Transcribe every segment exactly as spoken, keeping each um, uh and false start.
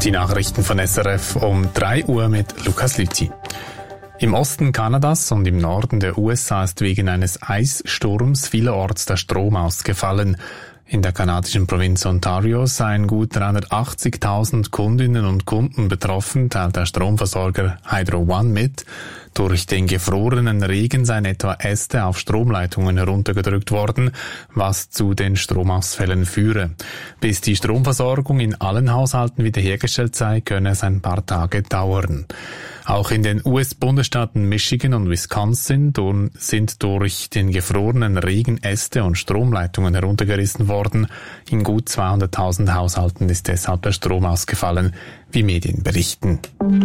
Die Nachrichten von S R F um drei Uhr mit Lukas Lüthi. Im Osten Kanadas und im Norden der U S A ist wegen eines Eissturms vielerorts der Strom ausgefallen. In der kanadischen Provinz Ontario seien gut dreihundertachtzigtausend Kundinnen und Kunden betroffen, teilt der Stromversorger Hydro One mit. Durch den gefrorenen Regen seien etwa Äste auf Stromleitungen heruntergedrückt worden, was zu den Stromausfällen führe. Bis die Stromversorgung in allen Haushalten wiederhergestellt sei, könne es ein paar Tage dauern. Auch in den U S-Bundesstaaten Michigan und Wisconsin sind durch den gefrorenen Regen Äste und Stromleitungen heruntergerissen worden. In gut zweihunderttausend Haushalten ist deshalb der Strom ausgefallen, wie Medien berichten.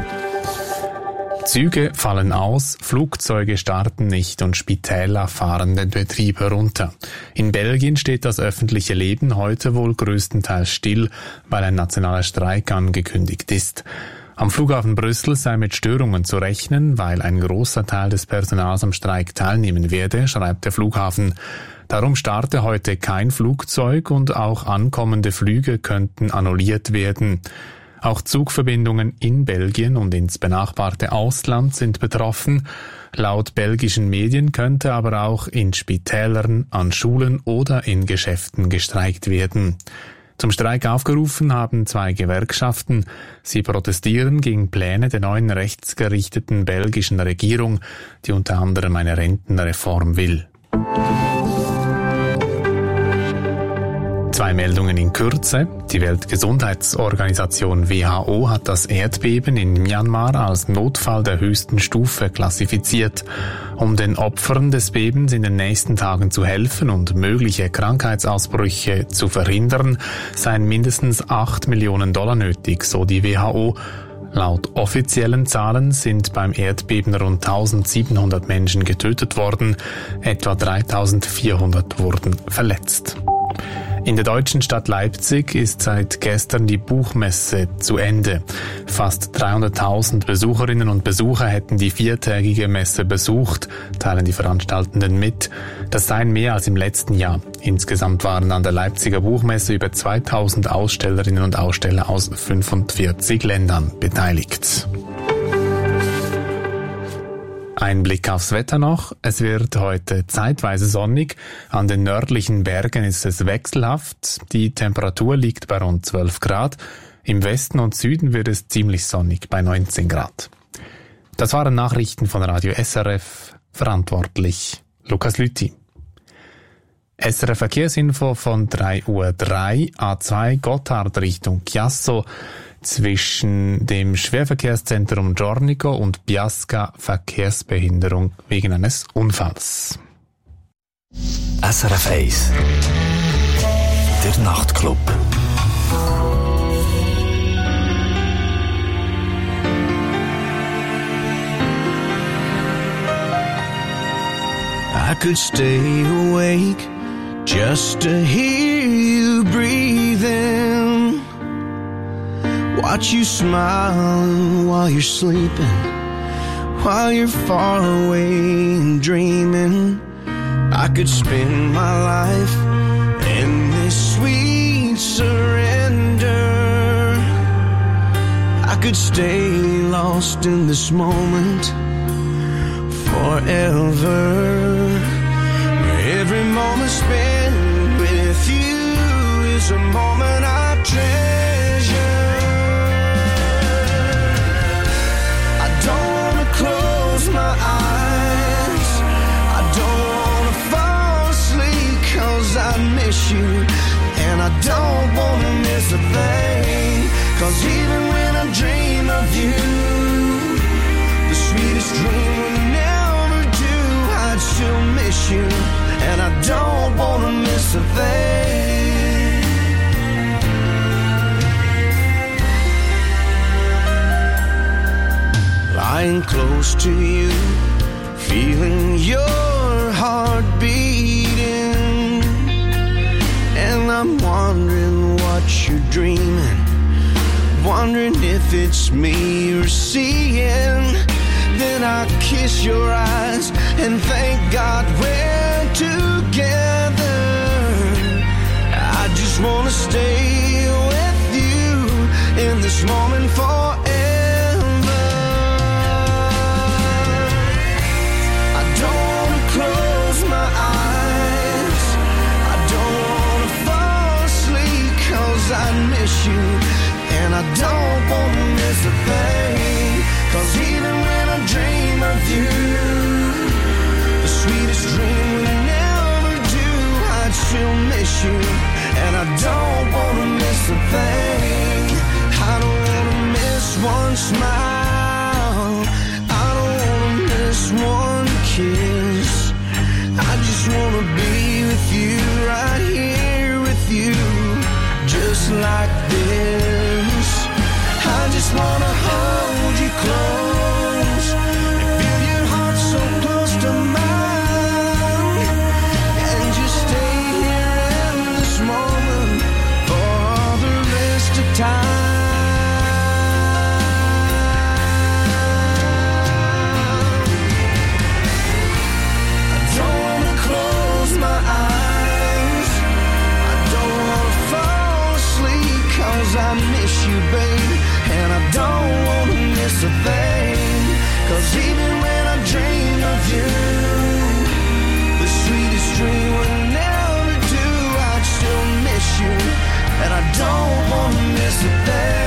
Züge fallen aus, Flugzeuge starten nicht und Spitäler fahren den Betrieb herunter. In Belgien steht das öffentliche Leben heute wohl größtenteils still, weil ein nationaler Streik angekündigt ist. Am Flughafen Brüssel sei mit Störungen zu rechnen, weil ein großer Teil des Personals am Streik teilnehmen werde, schreibt der Flughafen. Darum starte heute kein Flugzeug und auch ankommende Flüge könnten annulliert werden. Auch Zugverbindungen in Belgien und ins benachbarte Ausland sind betroffen. Laut belgischen Medien könnte aber auch in Spitälern, an Schulen oder in Geschäften gestreikt werden. Zum Streik aufgerufen haben zwei Gewerkschaften. Sie protestieren gegen Pläne der neuen rechtsgerichteten belgischen Regierung, die unter anderem eine Rentenreform will. Zwei Meldungen in Kürze. Die Weltgesundheitsorganisation W H O hat das Erdbeben in Myanmar als Notfall der höchsten Stufe klassifiziert. Um den Opfern des Bebens in den nächsten Tagen zu helfen und mögliche Krankheitsausbrüche zu verhindern, seien mindestens acht Millionen Dollar nötig, so die W H O. Laut offiziellen Zahlen sind beim Erdbeben rund eintausendsiebenhundert Menschen getötet worden, etwa dreitausendvierhundert wurden verletzt. In der deutschen Stadt Leipzig ist seit gestern die Buchmesse zu Ende. Fast dreihunderttausend Besucherinnen und Besucher hätten die viertägige Messe besucht, teilen die Veranstaltenden mit. Das seien mehr als im letzten Jahr. Insgesamt waren an der Leipziger Buchmesse über zweitausend Ausstellerinnen und Aussteller aus fünfundvierzig Ländern beteiligt. Ein Blick aufs Wetter noch. Es wird heute zeitweise sonnig. An den nördlichen Bergen ist es wechselhaft. Die Temperatur liegt bei rund zwölf Grad. Im Westen und Süden wird es ziemlich sonnig bei neunzehn Grad. Das waren Nachrichten von Radio S R F. Verantwortlich Lukas Lüthi. S R F Verkehrsinfo von drei Uhr drei. A zwei Gotthard Richtung Chiasso. Zwischen dem Schwerverkehrszentrum Giornico und Biasca Verkehrsbehinderung wegen eines Unfalls. S R F eins Der Nachtclub. I could stay awake just to hear you breathing. Watch you smile while you're sleeping, while you're far away and dreaming. I could spend my life in this sweet surrender. I could stay lost in this moment forever. Every moment spent with you is a moment I treasure. Close my eyes, I don't wanna fall asleep, cause I miss you, and I don't wanna miss a thing, cause even when I dream of you, the sweetest dream will never do, I'd still miss you, and I don't wanna miss a thing. Lying close to you, feeling your heart beating, and I'm wondering what you're dreaming, wondering if it's me you're seeing. Then I kiss your eyes and thank God we're together. I just wanna stay with you in this moment I don't wanna miss a thing. I don't wanna miss one smile. I don't wanna miss one kiss. I just wanna be with you, right here with you, just like this. I just wanna hold you close and feel your heart so close to mine, and just stay here in this moment for all the rest of time. I don't wanna close my eyes, I don't wanna fall asleep, 'cause I miss you, babe, and I don't wanna miss a thing. 'Cause even when I dream of you, the sweetest dream would never do, I'd still miss you, and I don't wanna miss a thing.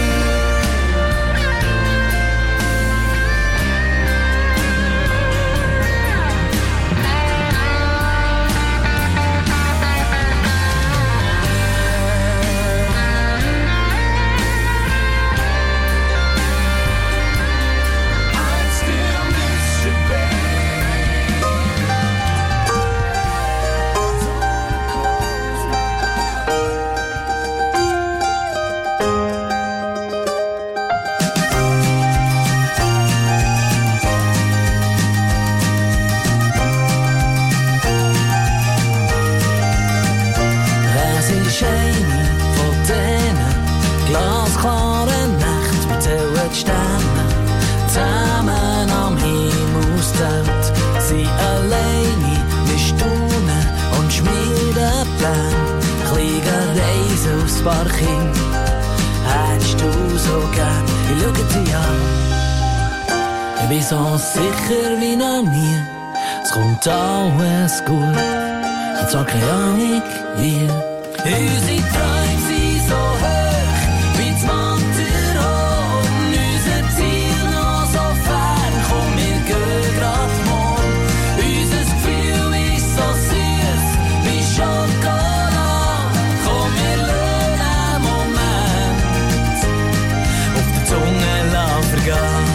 Ich bin so sicher wie noch nie, es kommt alles gut. Ich hab zwar keine Ahnung wie. Unsere Träume sind so hoch wie das Matterhorn. Unser Ziel noch so fern, komm, wir gehen grad morgen. Unser Gefühl ist so süß wie Schokolade. Komm, wir lassen einen Moment auf der Zunge vergehen.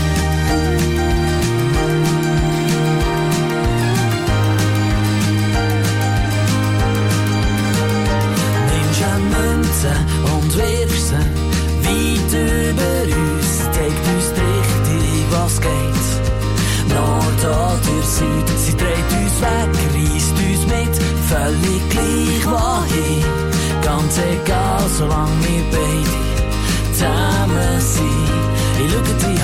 Und wirfst sie weit über uns, zeigt uns die Richtung, was geht. Nord oder Süd, sie dreht uns weg, reisst uns mit, völlig gleich wohin. Ganz egal, solange wir beide zusammen sind. Ich schaue dich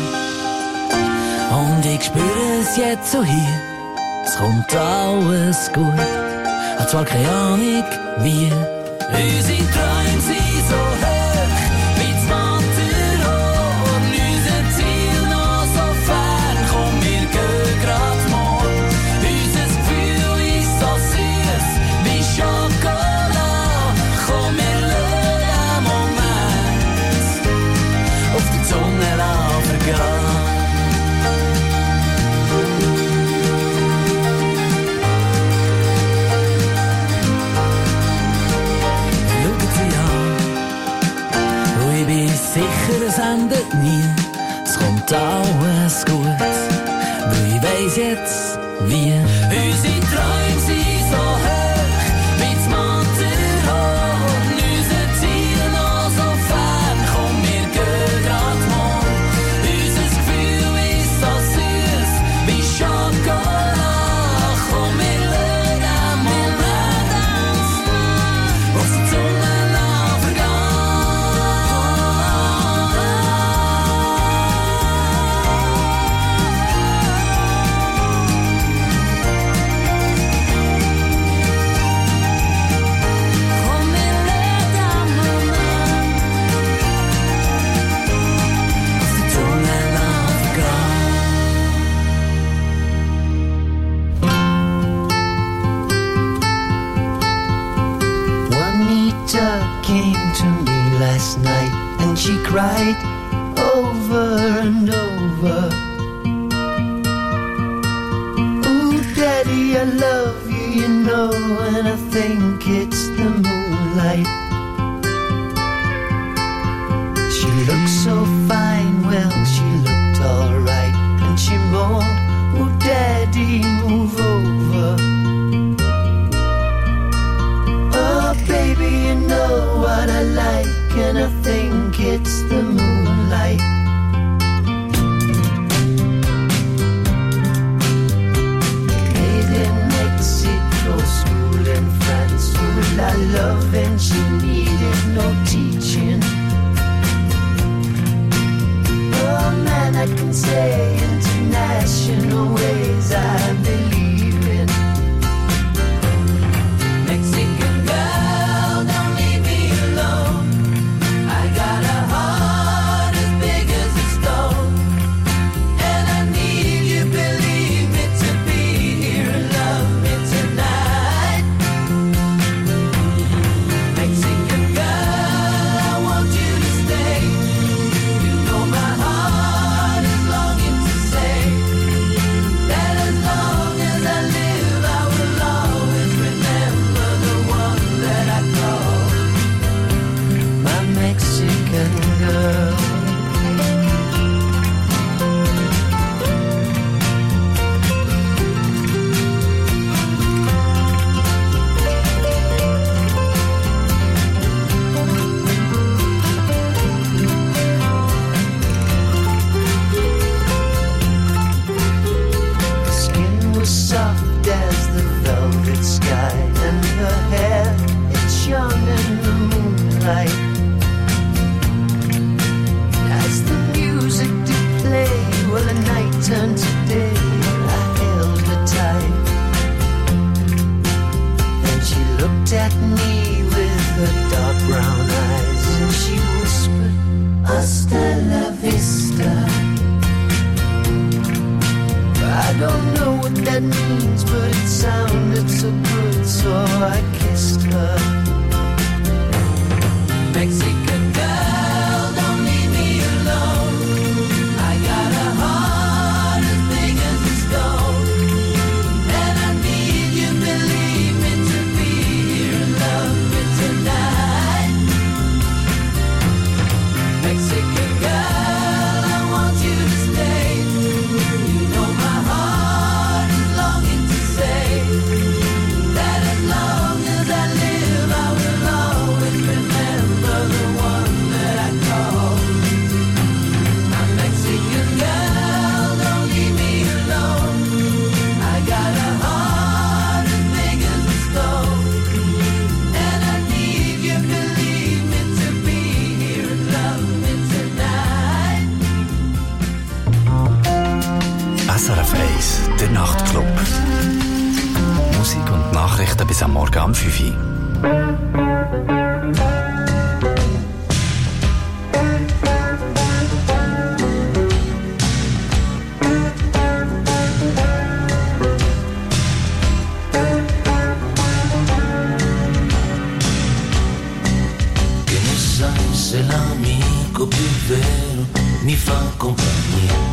an und ich spüre es jetzt so hier. Es kommt alles gut, hab zwar keine Ahnung wie. Unsere Träume sind so hoch wie das Matterhorn. Unser Ziel noch so fern, komm, wir gehen grad morgen. Unser Gefühl ist so süß wie Schokolade. Komm, wir lassen einen Moment auf die Zunge vergehen. Sicher, es endet nie, es kommt alles gut, weil ich weiss jetzt, wie. Unsere Träume sind so hoch wie das Matterhorn. Unser Ziel noch so fern, komm, wir gehen grad morgen. Unser Gefühl ist so süß wie Schokolade. Komm, wir lassen einen Moment auf die Zunge came to me last night and she cried over and over. Ooh, Daddy, I love you, you know, and I think it's the moon moonlight. She looked so fine, well, she looked alright. And she moaned, oh daddy, move over. Oh baby, you know what I like, and I think it's the moonlight. Made in Mexico, school in France, full of love, and she needed no teaching. Oh man, I can say international ways I believe in. Mexican girl, don't leave me alone. I got a heart as big as a stone, and I need you, believe me, to be here and love me tonight. Mexican girl, I want you to stay. You know my heart is longing to say that as long as I live, I will always remember the one that I call my Mexican girl. Her skin was soft as the velvet sky, and her hair, it shone in the moonlight. As the music did play, well, the night turned to day. I held her tight, and she looked at me with her dark brown eyes, and she whispered, hasta la vista. I don't know what that means, but it sounded so good, so I kissed her. Mexican girl, don't leave me alone. I got a heart as big as a stone, and I need you, believe me, to be here and love me tonight. Mexican girl, I want you to stay. You know my heart is longing to say that as long as I live, I will always remember the one that I call my Mexican girl. Don't leave me alone. I got a heart as big as a stone, and I need you, believe me, to be here and love me tonight. S R F eins, der Nachtclub. Musik und Nachrichten bis am Morgen um fünf Uhr. Che ne sai se l'amico più vero mi fa compagnia?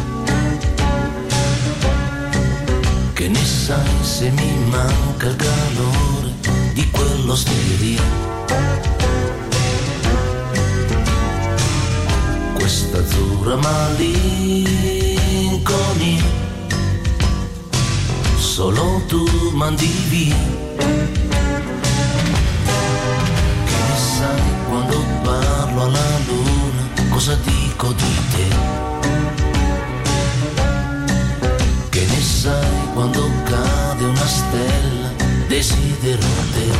Che ne sai se mi manca il calore di quell'osteria? Questa azzurra malinconia solo tu mandi via. Che ne sai quando parlo alla luna cosa dico di te? Che ne sai quando cade una stella, desidero te.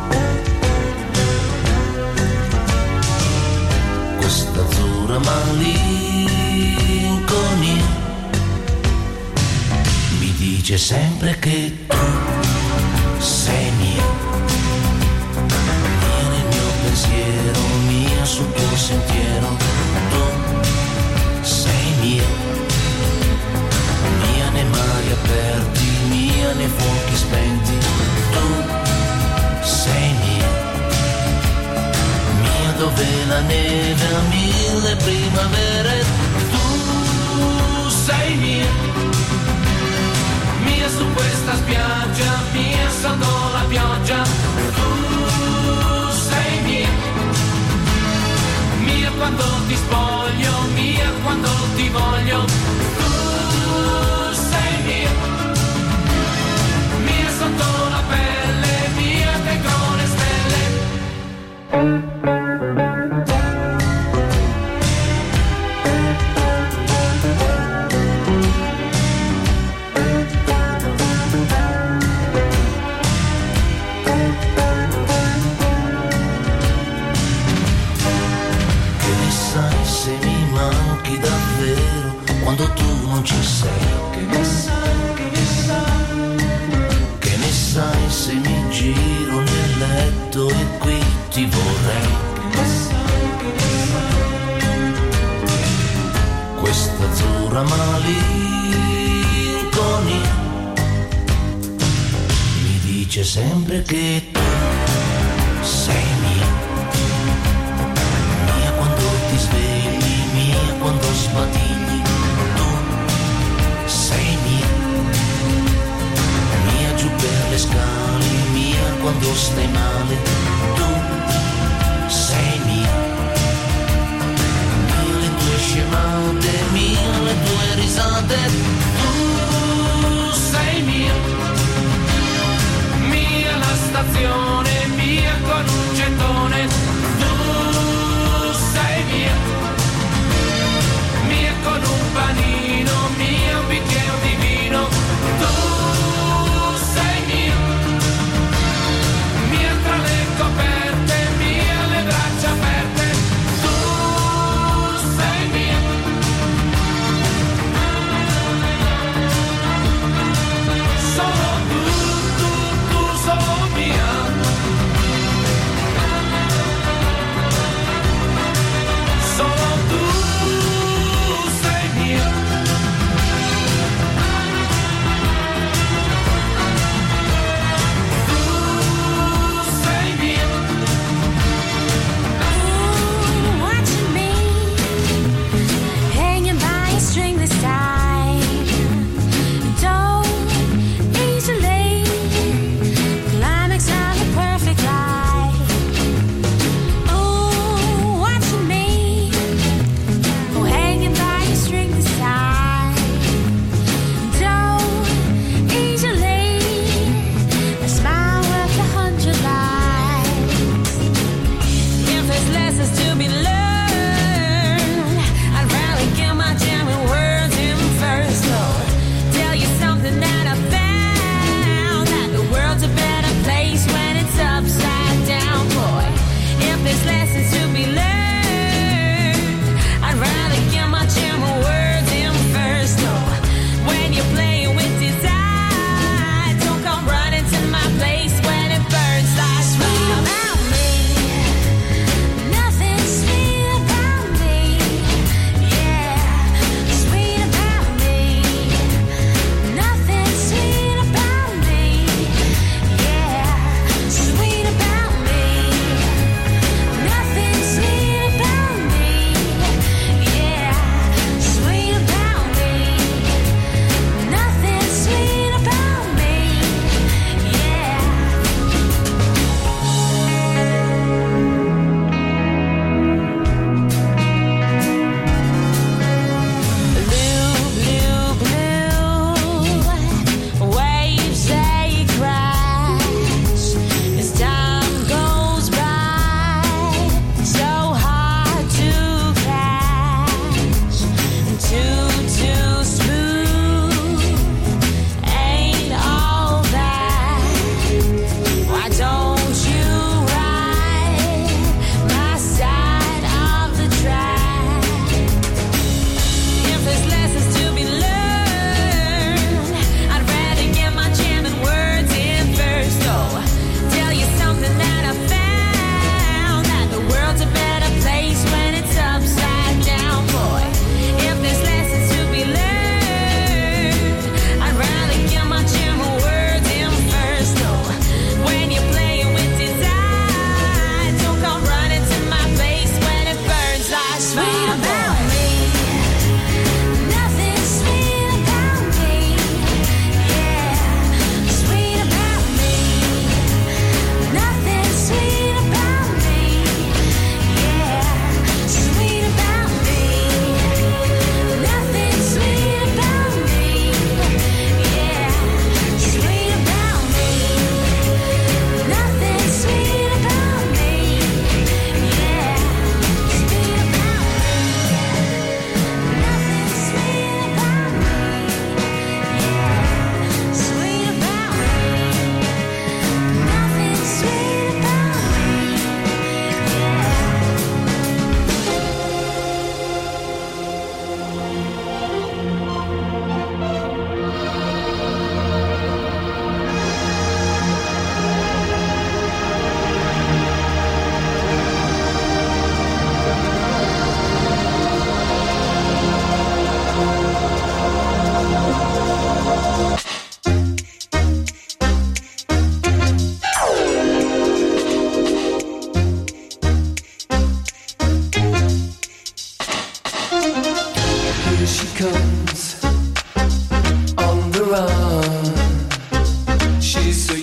Questa azzurra malinconia mi dice sempre che tu sei mia. Mia nel mio pensiero, mia sul tuo sentiero, tu sei mia. Mia nei mari aperti, mia nei fuochi spenti, tu sei mia. Mia dove la neve ha mille primavere, tu sei mia. Mia su questa spiaggia, mia sotto la pioggia, tu sei mia. dice sempre che tu sei mia, mia quando ti svegli, mia quando sbadigli, tu sei mia, mia giù per le scale, mia quando stai male, tu sei mia, mia le tue scemate, mia le tue risate, tu sei mia, mia la stazione, mia con un gettone, tu sei mia, mia con un panino, mia un bicchiere di vino, tu sei mia, mia tra le coperte.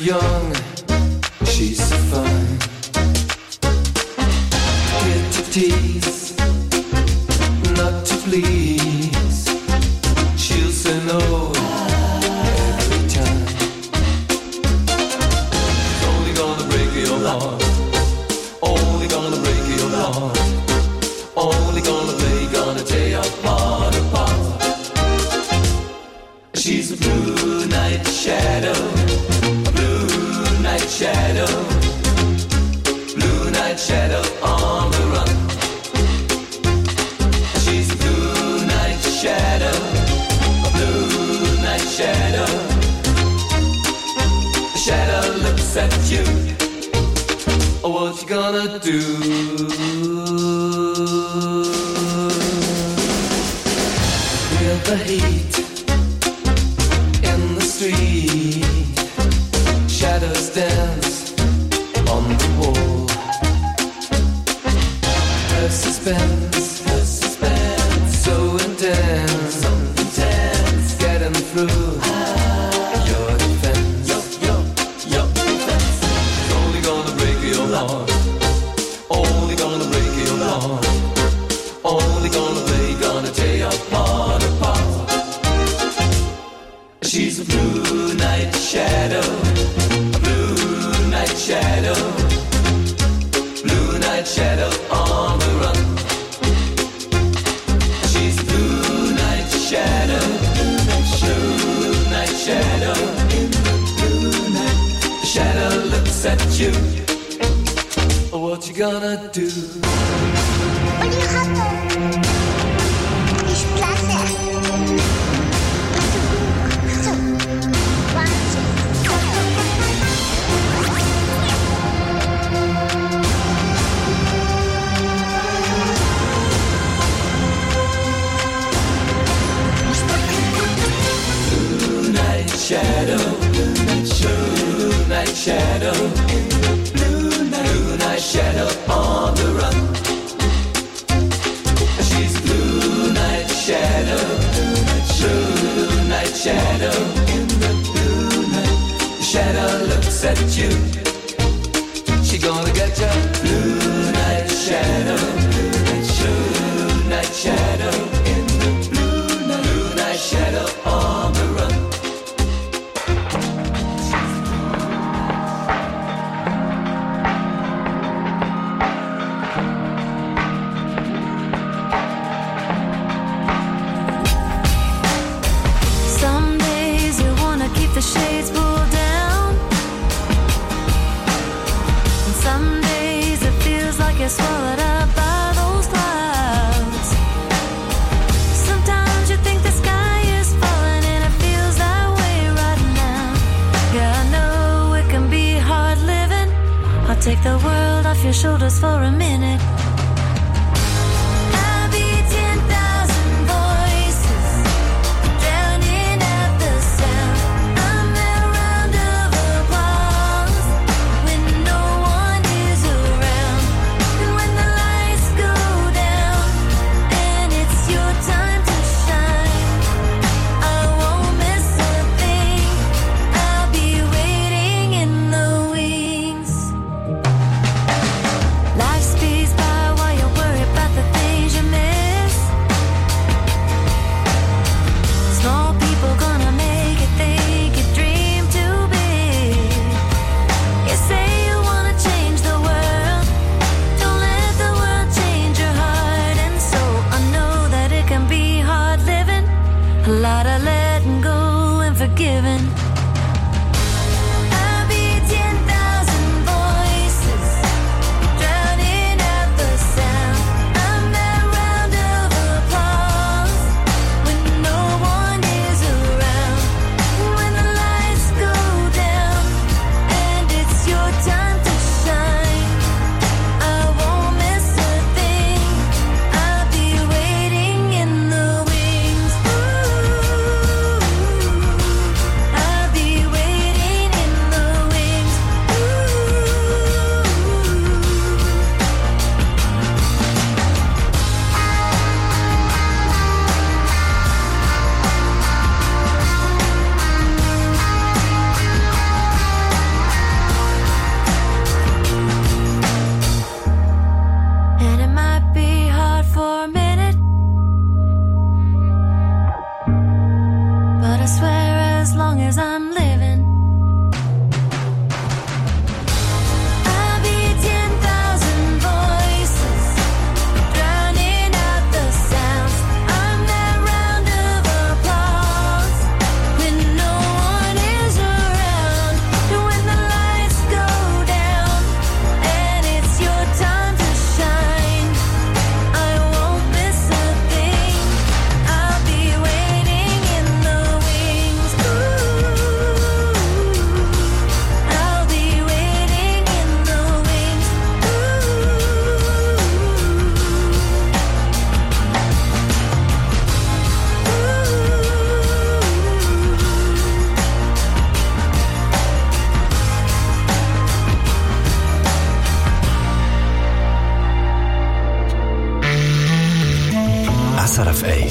young, she's so fine. Here to tease, not to please. She'll say no every time. It's only gonna break your heart. Only gonna break your heart. Only gonna play, gonna tear your heart apart. She's a blue night shadow, a blue night shadow, blue night shadow on the run. She's a blue night shadow, a blue night shadow. The shadow looks at you. Oh, what you gonna do? Feel the heat in the street. Shadows dance on the wall. Her suspense, her suspense, so intense, so intense, getting through your defense. Yo, yo, yo, defense. It's only gonna break your heart. Only gonna break your heart. Only gonna play, gonna tear your heart apart. She's a blue night shadow, a blue night shadow, blue night shadow on the run. She's a blue night shadow, blue night shadow, blue night. The shadow looks at you. What you gonna do? Oli rato. Ist klasse. So. Wahnsinn. Blue night shadow, blue night shadow, blue night shadow on the run. She's blue night shadow, blue night shadow, blue night. The shadow looks at you. She gonna get you. Blue night shadow, blue night shadow, blue night shadow on the run. The shades pull down, and some days it feels like you're swallowed up by those clouds. Sometimes you think the sky is falling, and it feels that way right now. Yeah, I know it can be hard living. I'll take the world off your shoulders for a minute. Life speeds by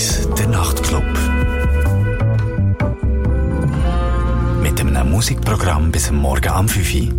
eins, der Nachtclub. Mit einem Musikprogramm bis am Morgen am fünf Uhr.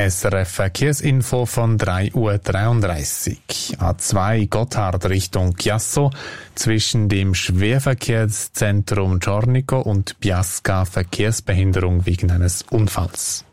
S R F Verkehrsinfo von drei Uhr dreiunddreißig. A zwei Gotthard Richtung Chiasso. Zwischen dem Schwerverkehrszentrum Giornico und Biasca Verkehrsbehinderung wegen eines Unfalls.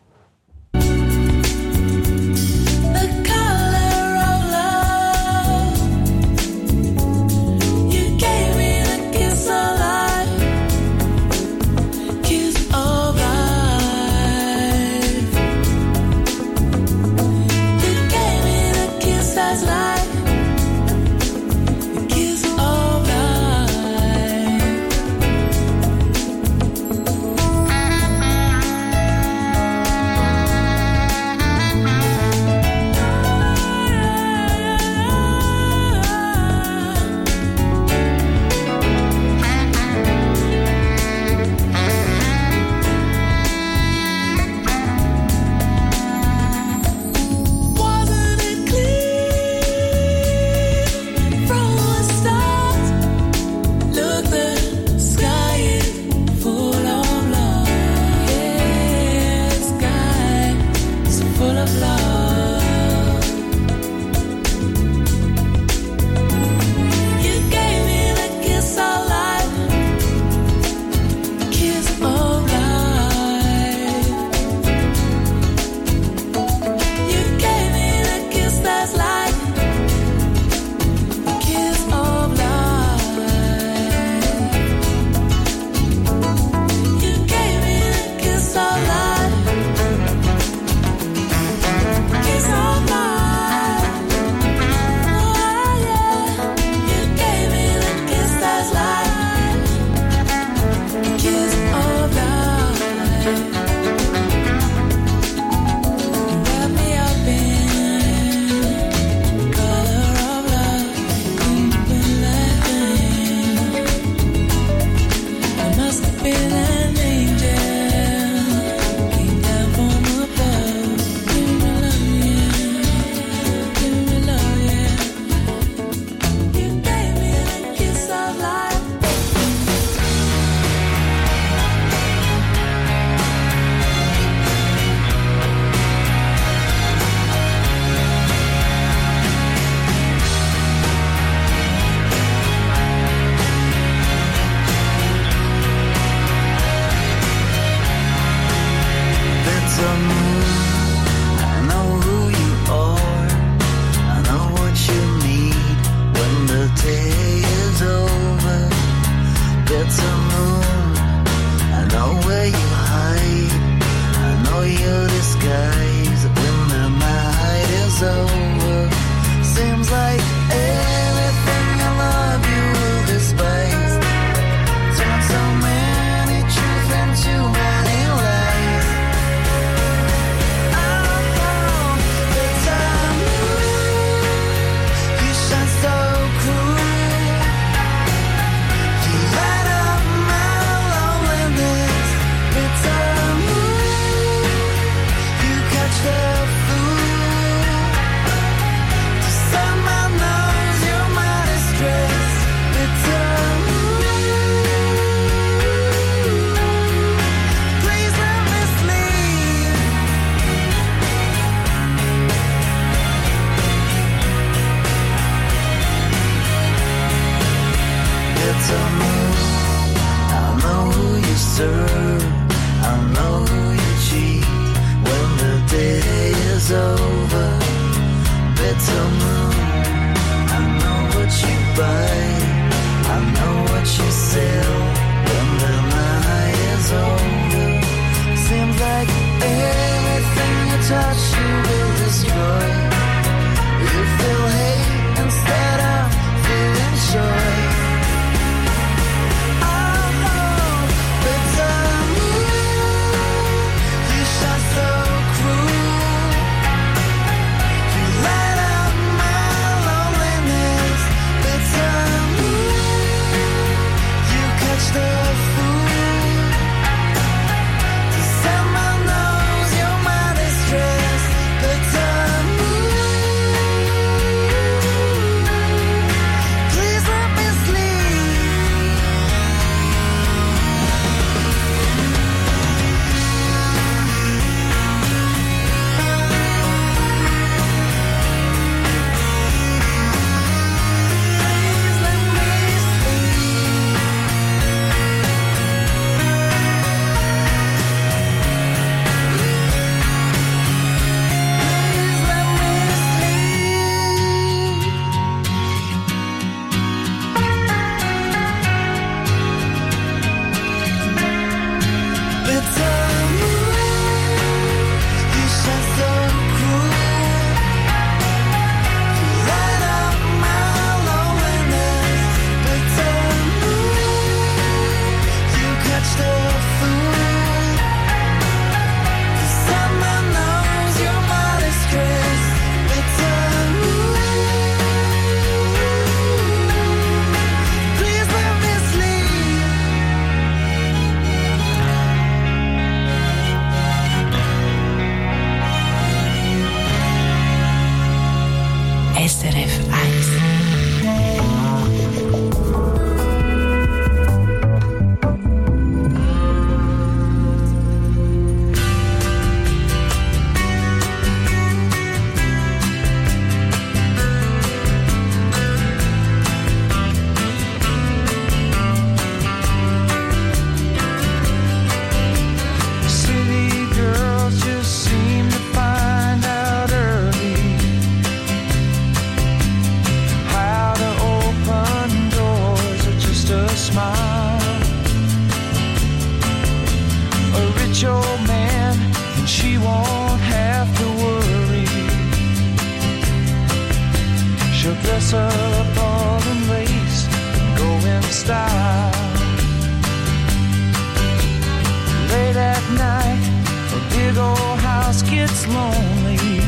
lonely.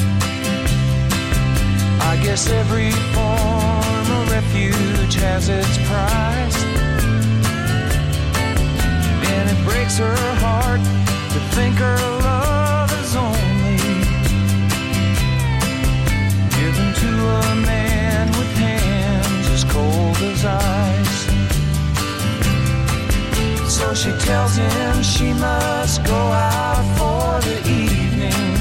I guess every form of refuge has its price, and it breaks her heart to think her love is only given to a man with hands as cold as ice. So she tells him she must go out for the evening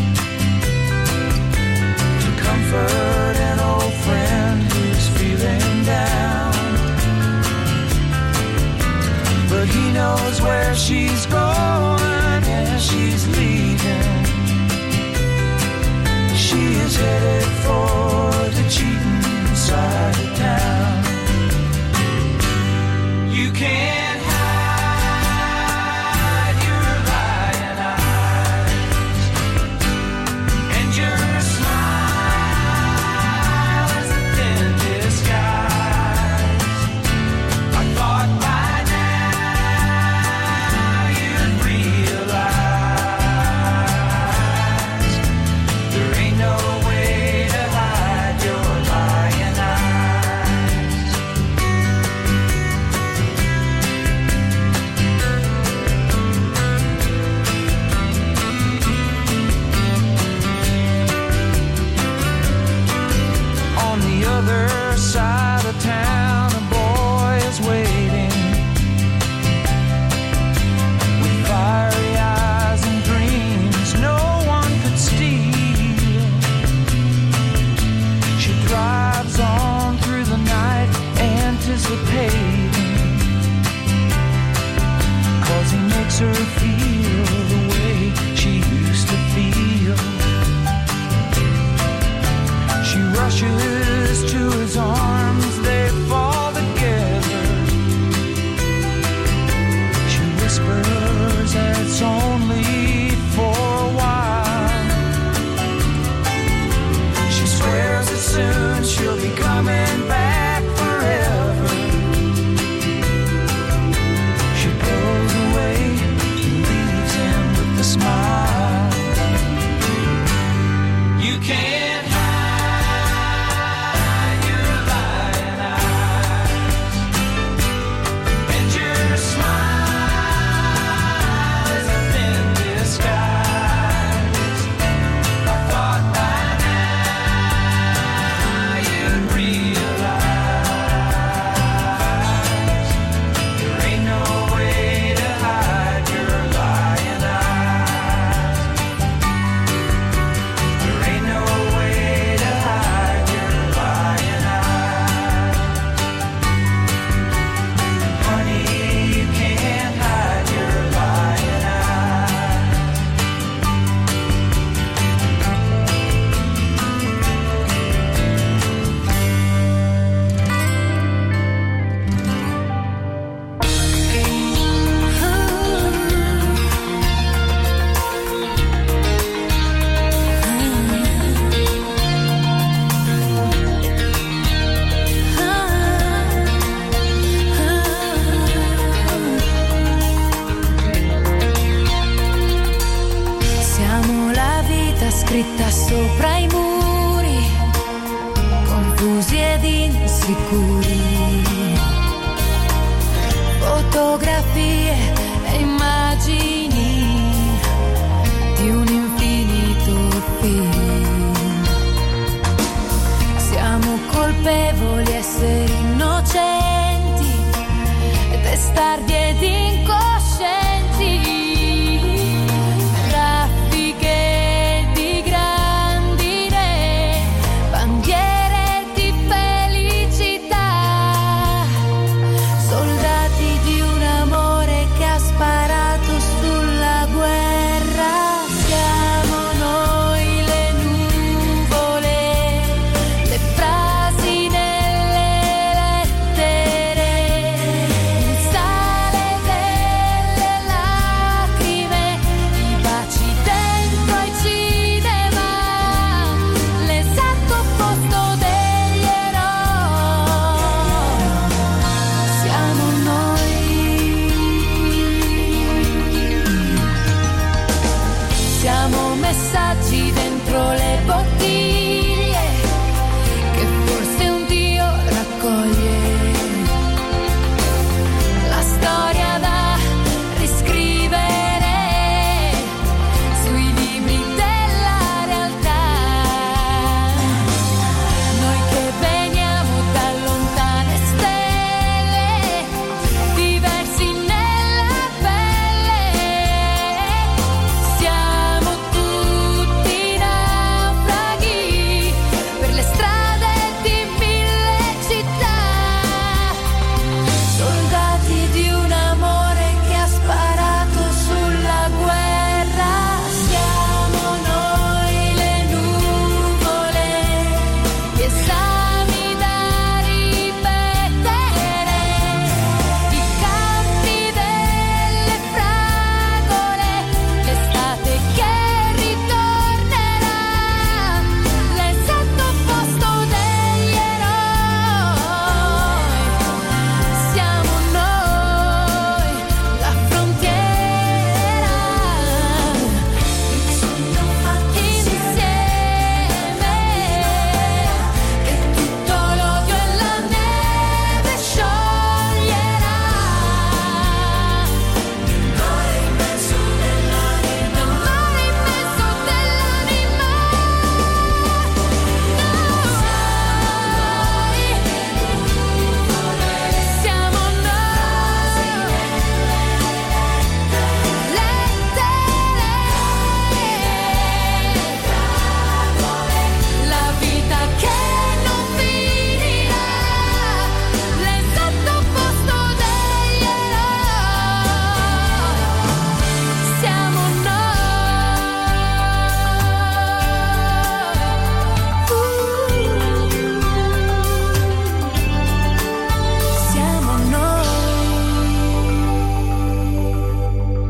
to comfort an old friend who's feeling down. But he knows where she's going and she's leaving. She is headed for the cheating side of town. You can't hide your lying eyes, and your smile is a thin disguise. I thought by now you'd realize there ain't no way to hide your lying eyes. On the other side of town, a boy is waiting with fiery eyes and dreams no one could steal. She drives on through the night, anticipating, 'cause he makes her feel the way she used to feel. She rushes to his arms, they fall together. She whispers that it's only for a while. She swears that soon she'll be coming back forever. She goes away to leave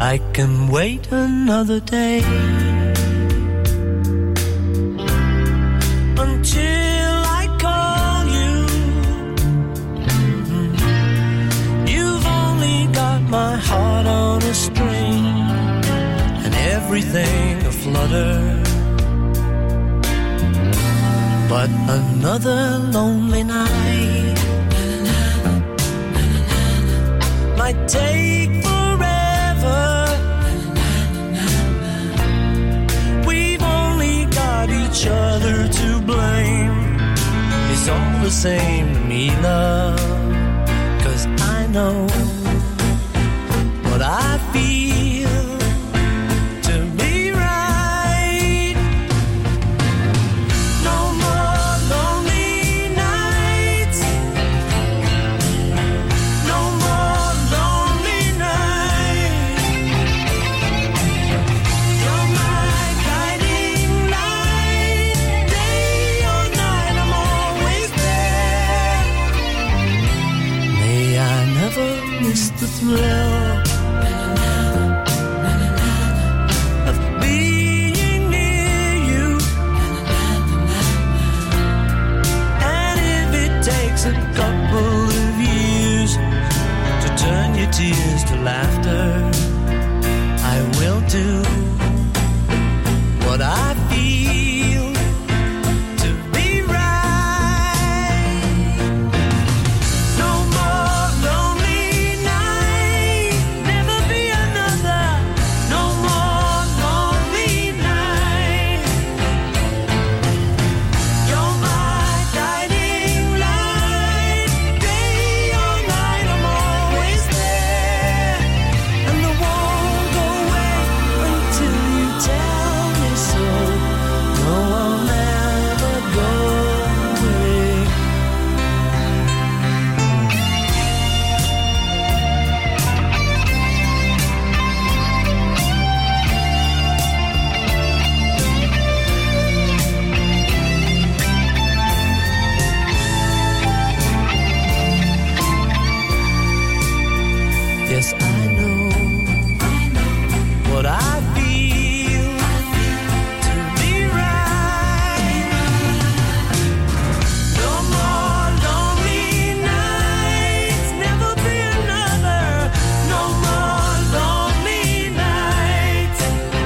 I can wait another day until I call you. Mm-hmm. You've only got my heart on a string and everything aflutter. But another lonely night might take forever. We've only got each other to blame. It's all the same to me, love, 'cause I know what I feel to be right. No more lonely nights, no more lonely nights. You're my guiding light, day or night, I'm always there. May I never miss the thrill of being near you. And if it takes a couple of years to turn your tears to laughter, I will do what I feel to be right. No more lonely night, never be another. No more lonely night. You're my guiding light, day or night, I'm always there. And I won't go away until you tell me so. No, I'll never go away. Yes, I know what I feel to be right. No more lonely nights, never be another. No more lonely nights.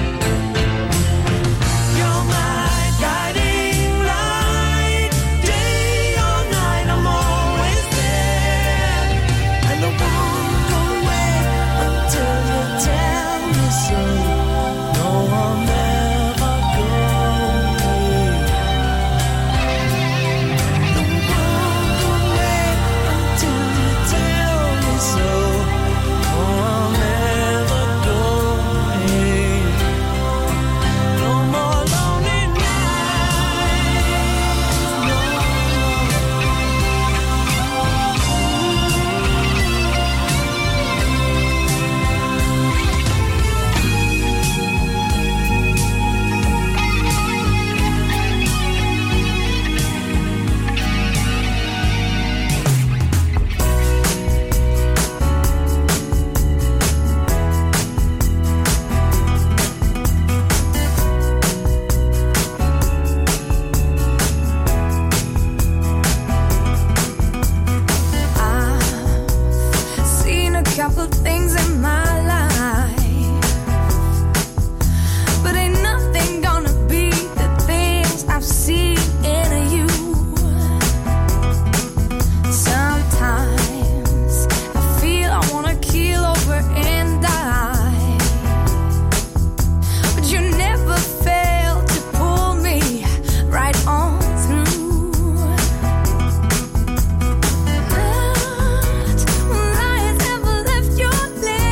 You're my guiding light, day or night, I'm always there. And I won't go away until you tell me so. No, I'll never go away. No, I won't go away until you tell me so. No, I'll never go away. No more lonely nights. No. I've seen a couple things in my life, but ain't nothing gonna beat the things I've seen in you. Sometimes I feel I wanna keel over and die, but you never fail to pull me right on through. Not when life ever left your place.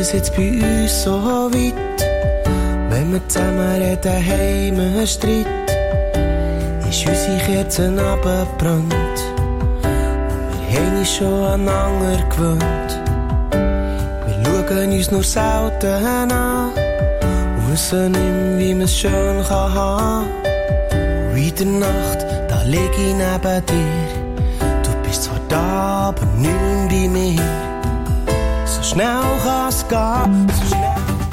es jetzt bei uns so weit. Wenn wir zusammen reden, haben wir einen Streit. Ist unsere Kerze abgebrannt. Wir haben uns schon aneinander gewöhnt. Wir schauen uns nur selten an und wissen nicht mehr, wie man es schön kann haben. Und in der Nacht, da lieg ich neben dir. Du bist zwar da, aber nicht mehr bei mir. So schnell kann es gehen, so schnell.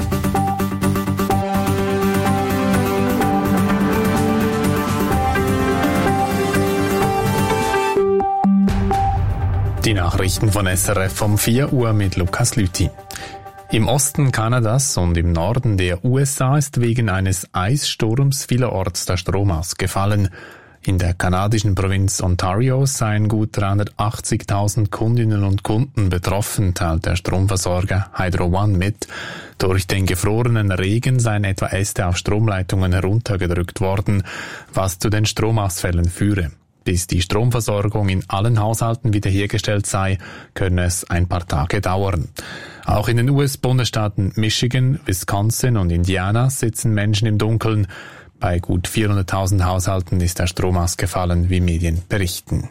Die Nachrichten von S R F um vier Uhr mit Lukas Lüthi. Im Osten Kanadas und im Norden der U S A ist wegen eines Eissturms vielerorts der Strom ausgefallen. In der kanadischen Provinz Ontario seien gut dreihundertachtzigtausend Kundinnen und Kunden betroffen, teilt der Stromversorger Hydro One mit. Durch den gefrorenen Regen seien etwa Äste auf Stromleitungen heruntergedrückt worden, was zu den Stromausfällen führe. Bis die Stromversorgung in allen Haushalten wiederhergestellt sei, könne es ein paar Tage dauern. Auch in den U S-Bundesstaaten Michigan, Wisconsin und Indiana sitzen Menschen im Dunkeln. Bei gut vierhunderttausend Haushalten ist der Strom ausgefallen, wie Medien berichten.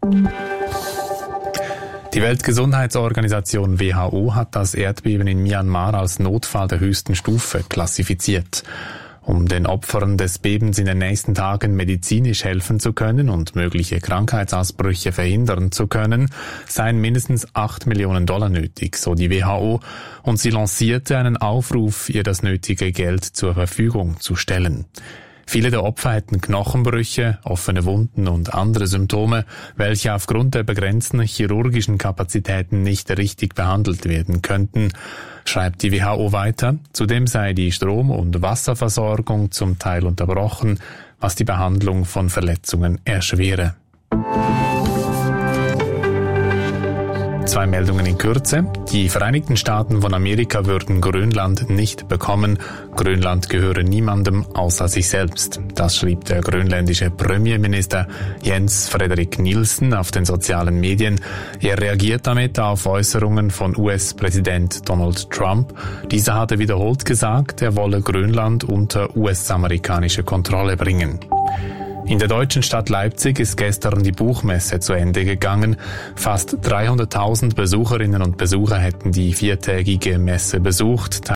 Die Weltgesundheitsorganisation W H O hat das Erdbeben in Myanmar als Notfall der höchsten Stufe klassifiziert. Um den Opfern des Bebens in den nächsten Tagen medizinisch helfen zu können und mögliche Krankheitsausbrüche verhindern zu können, seien mindestens acht Millionen Dollar nötig, so die W H O, und sie lancierte einen Aufruf, ihr das nötige Geld zur Verfügung zu stellen. Viele der Opfer hätten Knochenbrüche, offene Wunden und andere Symptome, welche aufgrund der begrenzten chirurgischen Kapazitäten nicht richtig behandelt werden könnten, schreibt die W H O weiter. Zudem sei die Strom- und Wasserversorgung zum Teil unterbrochen, was die Behandlung von Verletzungen erschwere. Zwei Meldungen in Kürze. Die Vereinigten Staaten von Amerika würden Grönland nicht bekommen. Grönland gehöre niemandem außer sich selbst. Das schrieb der grönländische Premierminister Jens Frederik Nielsen auf den sozialen Medien. Er reagiert damit auf Äußerungen von U S-Präsident Donald Trump. Dieser hatte wiederholt gesagt, er wolle Grönland unter U S-amerikanische Kontrolle bringen. In der deutschen Stadt Leipzig ist gestern die Buchmesse zu Ende gegangen. Fast dreihunderttausend Besucherinnen und Besucher hätten die viertägige Messe besucht.